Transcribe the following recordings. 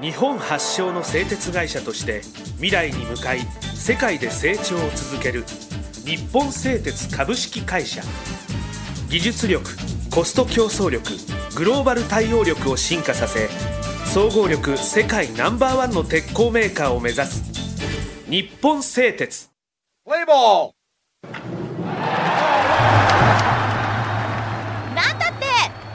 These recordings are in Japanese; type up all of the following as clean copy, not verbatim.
日本発祥の製鉄会社として未来に向かい世界で成長を続ける日本製鉄株式会社。技術力、コスト競争力、グローバル対応力を進化させ、総合力世界No.1の鉄鋼メーカーを目指す日本製鉄。 プレイボール。 なんだって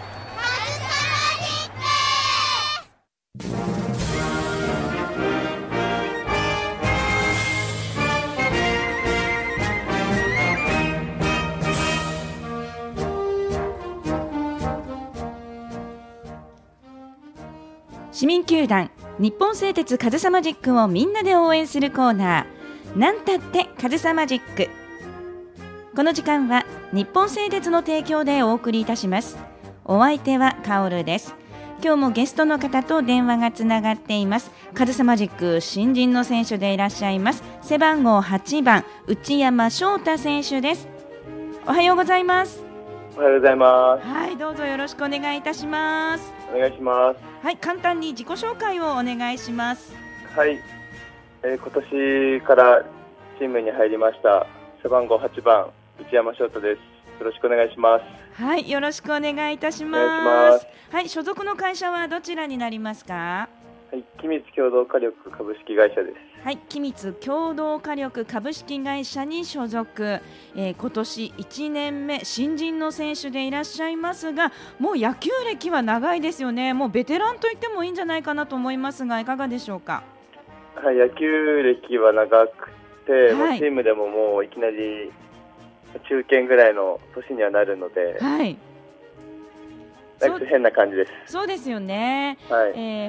市民球団日本製鉄カズサマジックをみんなで応援するコーナー、なんたってカズサマジック。この時間は日本製鉄の提供でお送りいたします。お相手はカオルです。今日もゲストの方と電話がつながっています。カズサマジック新人の選手でいらっしゃいます背番号8番内山翔太選手です。おはようございます。 おはようございます。 はい、どうぞよろしくお願いいたします。 お願いします。 はい、簡単に自己紹介をお願いします。 はい、今年からチームに入りました背番号8番内山翔太です。よろしくお願いします。 はい、よろしくお願いいたします。 お願いします。 はい、所属の会社はどちらになりますか？ はい、君津共同火力株式会社です。 はい、君津共同火力株式会社に所属、今年1年目新人の選手でいらっしゃいますが、もう野球歴は長いですよね。もうベテランと言ってもいいんじゃないかなと思いますが、いかがでしょうか？ はい、野球歴は長くて、 はい、 もうチームでももういきなり中堅ぐらいの年にはなるので、 はい、 なんか変な感じです。 そうですよね。 はい、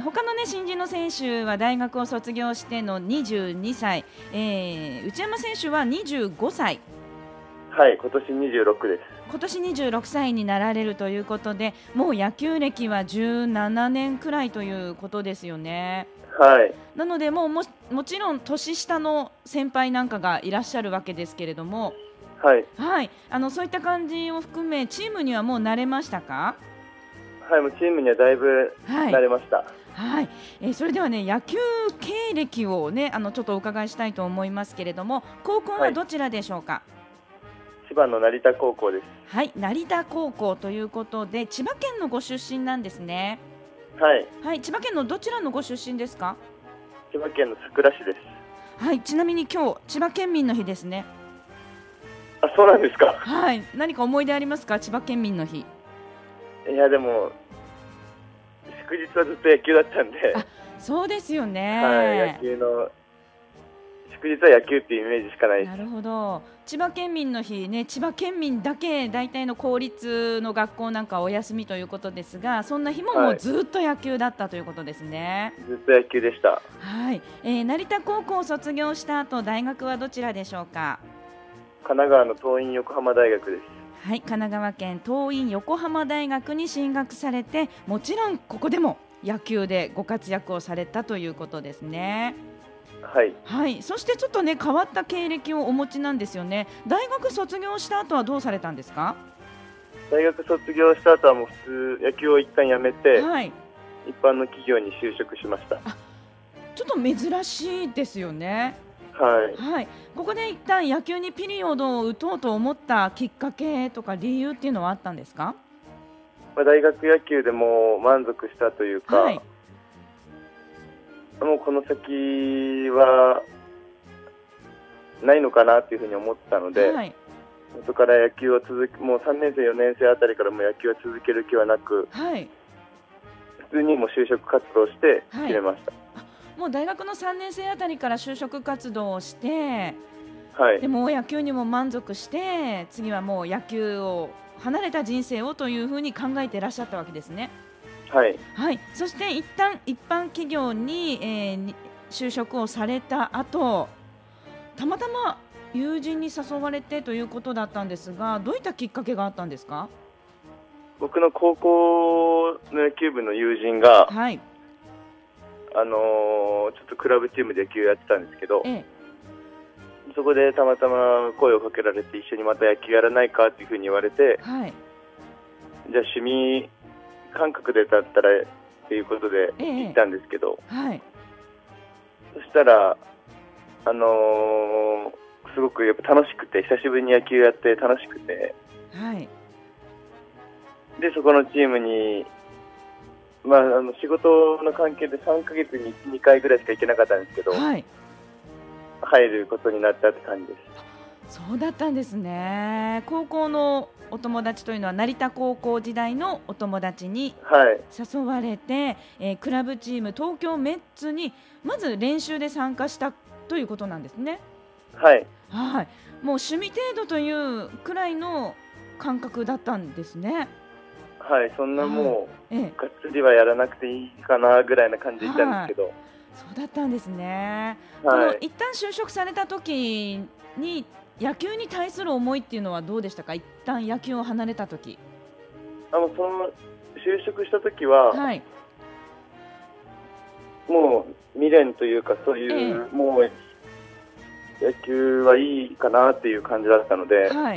他の、新人の選手は大学を卒業しての22歳、内山選手は25歳。 はい、今年26です。 今年26歳になられるということで、もう野球歴は17年くらいということですよね。 はい、 なのでもちろん年下の先輩なんかがいらっしゃるわけですけれども、 はい、 はい、そういった感じを含めチームにはもう慣れましたか？ はい、もうチームにはだいぶ慣れました。 はいはい、それではね、野球経歴をね、ちょっとお伺いしたいと思いますけれども、高校はどちらでしょうか？ 千葉の成田高校です。 はい、成田高校ということで千葉県のご出身なんですね。 はい、 はい、千葉県のどちらのご出身ですか？ 千葉県の佐倉市です。 はい、ちなみに今日千葉県民の日ですね。 あ、そうなんですか。 はい、何か思い出ありますか？千葉県民の日。 いや、でも祝日はずっと野球だったんで。 あ、そうですよね。 はい、野球の祝日は野球っていうイメージしかないです。 なるほど。千葉県民の日ね、千葉県民だけ大体の公立の学校なんかはお休みということですが、そんな日ももうずっと野球だったということですね。 ずっと野球でした。 はい、成田高校を卒業した後、大学はどちらでしょうか？ 神奈川の桐蔭横浜大学です。 はい、神奈川県桐蔭横浜大学に進学されて、もちろんここでも野球でご活躍をされたということですね。 はい、 はい、そしてちょっとね、変わった経歴をお持ちなんですよね。大学卒業した後はどうされたんですか？ 大学卒業した後はもう普通野球を一旦やめて、 はい、 一般の企業に就職しました。 ちょっと珍しいですよね。 はい、 はい、ここで一旦野球にピリオドを打とうと思ったきっかけとか理由っていうのはあったんですか？ 大学野球でも満足したというか、 はい、 もうこの先はないのかなというふうに思ったので、 はい、 元から野球をもう3年生4年生あたりからも野球を続ける気はなく、 はい、 普通にもう就職活動して決めました。 もう大学の3年生あたりから就職活動をして、 はい、 でも野球にも満足して、次はもう野球を離れた人生をというふうに考えていらっしゃったわけですね。 はい、 はい、そして一旦一般企業に、就職をされた後、たまたま友人に誘われてということだったんですが、どういったきっかけがあったんですか？ 僕の高校の野球部の友人が、 はい、 ちょっとクラブチームで野球やってたんですけど、そこでたまたま声をかけられて、一緒にまた野球やらないかというふうに言われて、 はい、 じゃあ趣味感覚でだったらということで行ったんですけど、 はい、 そしたら、すごくやっぱ楽しくて、久しぶりに野球やって楽しくて、 はい、 でそこのチームに、仕事の関係で3ヶ月に 1,2 回ぐらいしか行けなかったんですけど、 はい、 入ることになったって感じです。 そうだったんですね。高校のお友達というのは成田高校時代のお友達に誘われて、クラブチーム東京メッツにまず練習で参加したということなんですね。 はい、 はい、もう趣味程度というくらいの感覚だったんですね。 はい、そんなもう、がっつりはやらなくていいかなぐらいな感じでいたんですけど、 そうだったんですね。 はい、 一旦就職された時に野球に対する思いっていうのはどうでしたか？一旦野球を離れた時。 その就職した時は、 はい、 もう未練というかそういう、もう野球はいいかなっていう感じだったので、 はい、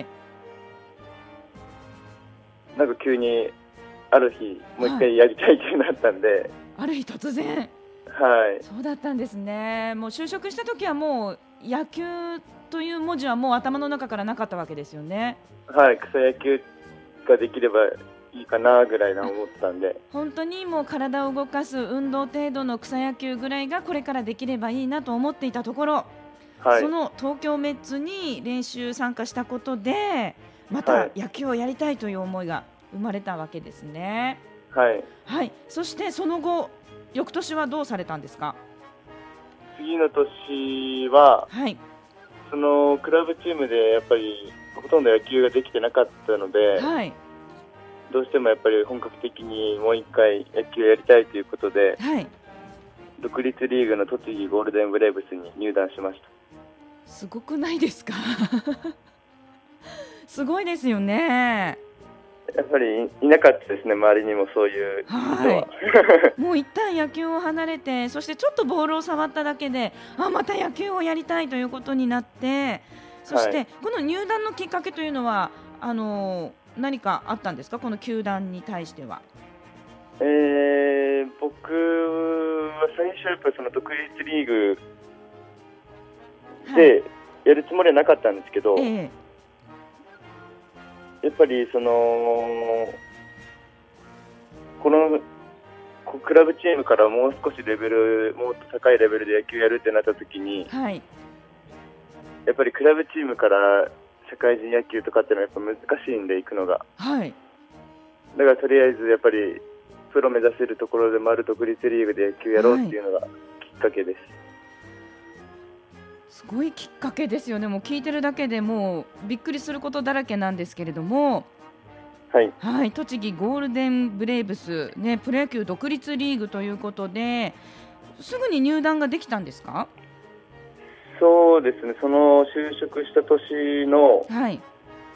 なんか急にある日もう一回やりたいってなったんで、 ある日突然、 はい、 そうだったんですね。もう就職した時はもう野球という文字はもう頭の中からなかったわけですよね。 はい、草野球ができればいいかなぐらいな思ってたんで、 本当にもう体を動かす運動程度の草野球ぐらいがこれからできればいいなと思っていたところ、 はい、 その東京メッツに練習参加したことでまた野球をやりたいという思いが生まれたわけですね。 はい、 はい、そしてその後翌年はどうされたんですか？ 次の年は、 はい、 そのクラブチームでやっぱりほとんど野球ができてなかったので、 はい、 どうしてもやっぱり本格的にもう一回野球をやりたいということで、 はい、 独立リーグの栃木ゴールデンブレーブスに入団しました。 すごくないですか？すごいですよね。 やっぱりいなかったですね、周りにもそういう人は。 もう一旦野球を離れて、そしてちょっとボールを触っただけでまた野球をやりたいということになって、そしてこの入団のきっかけというのは何かあったんですか？この球団に対しては。 僕は最初やっぱりその独立リーグでやるつもりはなかったんですけど、やっぱりこのクラブチームからもう少しもっと高いレベルで野球やるってなった時に、 はい、 やっぱりクラブチームから社会人野球とかっていうのはやっぱ難しいんで行くのが、 はい、 だからとりあえずやっぱりプロ目指せるところでもある独立リーグで野球やろうっていうのがきっかけです。 すごいきっかけですよね。もう聞いてるだけでもうびっくりすることだらけなんですけれども、 はい、 はい、栃木ゴールデンブレーブス、ね、プロ野球独立リーグということですぐに入団ができたんですか？ そうですね、その就職した年の、 はい、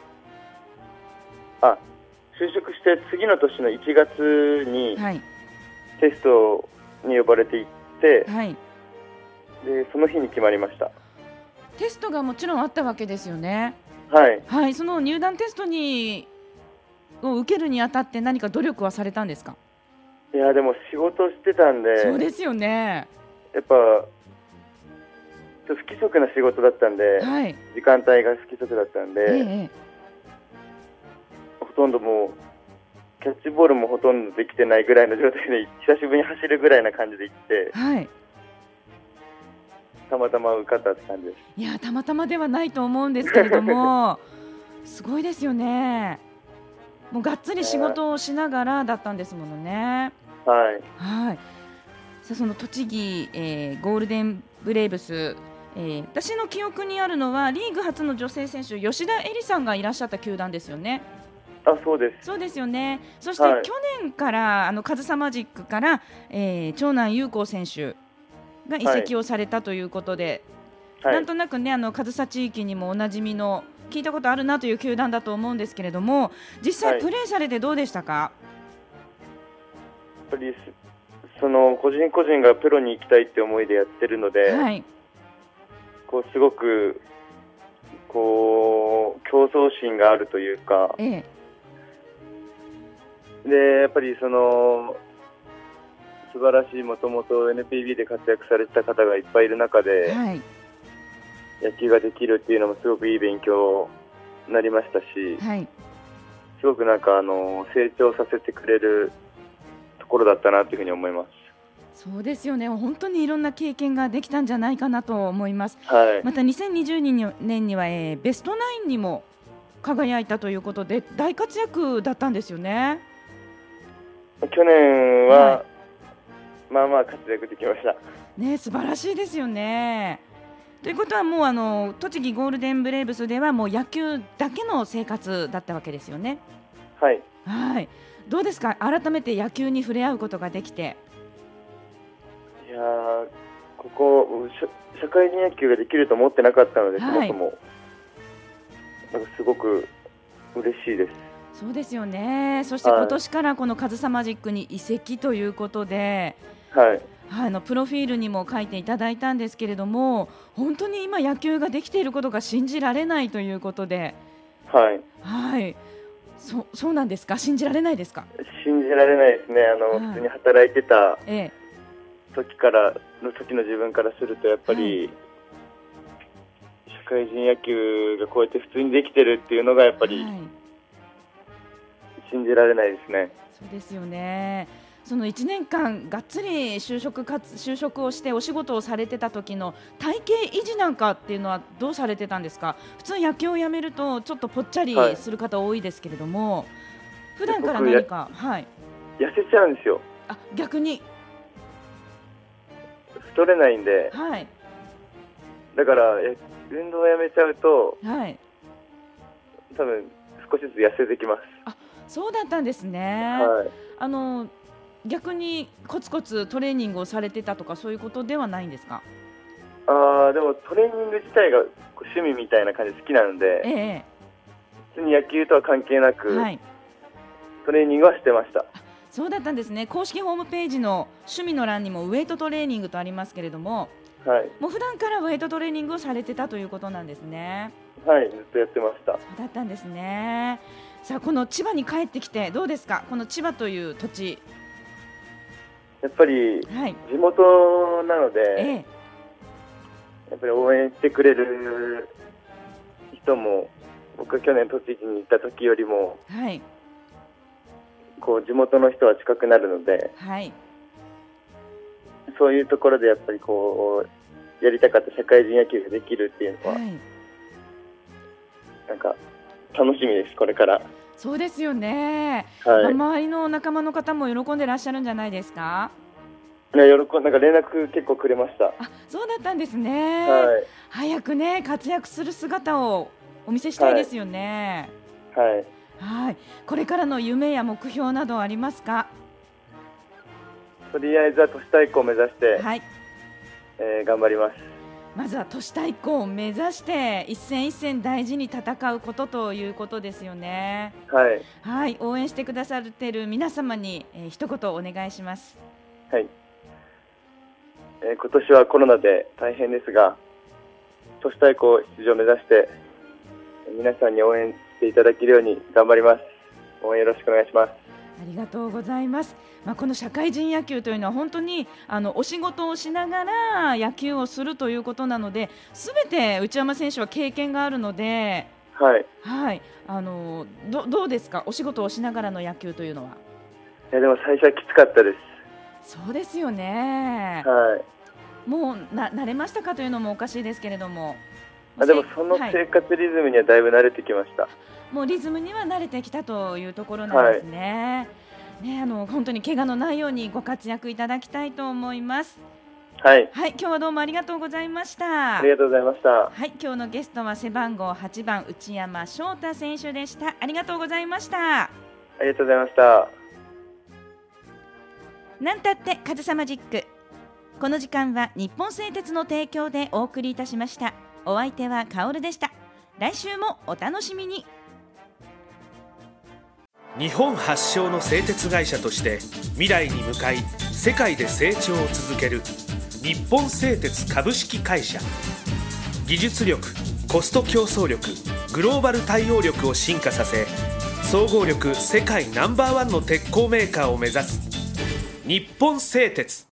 就職して次の年の1月にテストに呼ばれていって、 はい、 でその日に決まりました。 テストがもちろんあったわけですよね。 はい、 はい、その入団テストを受けるにあたって何か努力はされたんですか？ いやでも仕事してたんで、 そうですよね。 やっぱ不規則な仕事だったんで、 はい、 時間帯が不規則だったんで、ほとんどもうキャッチボールもほとんどできてないぐらいの状態で久しぶりに走るぐらいな感じで行って、 はい、 たまたま受かったって感じです。 いやたまたまではないと思うんですけれどもすごいですよね。もうがっつり仕事をしながらだったんですものね。 はい、 はい、さあその栃木、ゴールデンブレーブス、私の記憶にあるのはリーグ初の女性選手吉田絵里さんがいらっしゃった球団ですよね。 そうです。 そうですよね。そして、去年からカズサマジックから、長男優子選手が移籍をされたということで、なんとなくね上総地域にもおなじみの聞いたことあるなという球団だと思うんですけれども、実際プレーされてどうでしたか？ やっぱりその個人個人がプロに行きたいって思いでやってるので、 はい、 すごく競争心があるというか、でやっぱり素晴らしい、もともと NPB で活躍されてた方がいっぱいいる中で、 はい、 野球ができるっていうのもすごくいい勉強になりましたし、 はい、 すごくなんか成長させてくれるところだったなというふうに思います。 そうですよね。本当にいろんな経験ができたんじゃないかなと思います。 はい、 また2020年には、ベストナインにも輝いたということで大活躍だったんですよね。 去年は、まあまあ活躍できました。 ね、素晴らしいですよね。ということはもう栃木ゴールデンブレーブスではもう野球だけの生活だったわけですよね。 はい、 はい、どうですか、改めて野球に触れ合うことができて。 いやここ社会人野球ができると思ってなかったので、 はい、 そもそもなんかすごく嬉しいです。 そうですよね。そして今年からこのカズサマジックに移籍ということで、 はい、 プロフィールにも書いていただいたんですけれども、本当に今野球ができていることが信じられないということで、 はい、 はい、そうなんですか。信じられないですか。 信じられないですね。普通に働いてた時の自分からするとやっぱり、社会人野球がこうやって普通にできてるっていうのがやっぱり、信じられないですね。 そうですよね。その1年間がっつり就職をしてお仕事をされてた時の体型維持なんかっていうのはどうされてたんですか。普通野球をやめるとちょっとぽっちゃりする方多いですけれども、普段から何か、痩せちゃうんですよ。 逆に太れないんで、だから運動をやめちゃうと、多分少しずつ痩せてきます。 そうだったんですね。逆にコツコツトレーニングをされてたとかそういうことではないんですか。 でもトレーニング自体が趣味みたいな感じで好きなので、普通に野球とは関係なく、トレーニングはしてました。 そうだったんですね。公式ホームページの趣味の欄にもウェイトトレーニングとありますけれども、もう普段からウェイトトレーニングをされてたということなんですね。 はい、ずっとやってました。 そうだったんですね。さあ、この千葉に帰ってきてどうですか。この千葉という土地、 やっぱり地元なので、やっぱり応援してくれる人も、僕が去年栃木に行った時よりも、こう地元の人は近くなるので、そういうところでやっぱりこうやりたかった社会人野球ができるっていうのは、なんか楽しみです、これから。 そうですよね。周りの仲間の方も喜んでらっしゃるんじゃないですか。 なんか連絡結構くれました。 そうだったんですね。早くね、活躍する姿をお見せしたいですよね。これからの夢や目標などありますか。 とりあえずは都市対抗を目指して、頑張ります。 まずは都市対抗を目指して一戦一戦大事に戦うことということですよね。応援してくださっている皆様に、一言お願いします。 今年はコロナで大変ですが、都市対抗出場を目指して皆さんに応援していただけるように頑張ります。応援よろしくお願いします。 ありがとうございます。この社会人野球というのは本当にお仕事をしながら野球をするということなので、すべて内山選手は経験があるので、どうですか、お仕事をしながらの野球というのは。 でも最初はきつかったです。 そうですよね。もう慣れましたかというのもおかしいですけれども。 でもその生活リズムにはだいぶ慣れてきました。 もうリズムには慣れてきたというところなんですね。本当に怪我のないようにご活躍いただきたいと思います。今日はどうもありがとうございました。 ありがとうございました。 今日のゲストは背番号8番内山翔太選手でした。ありがとうございました。 ありがとうございました。 なんたってカズサマジック。この時間は日本製鉄の提供でお送りいたしました。お相手はカオルでした。来週もお楽しみに。 日本発祥の製鉄会社として未来に向かい世界で成長を続ける日本製鉄株式会社。技術力、コスト競争力、グローバル対応力を進化させ、総合力世界ナンバーワンの鉄鋼メーカーを目指す日本製鉄。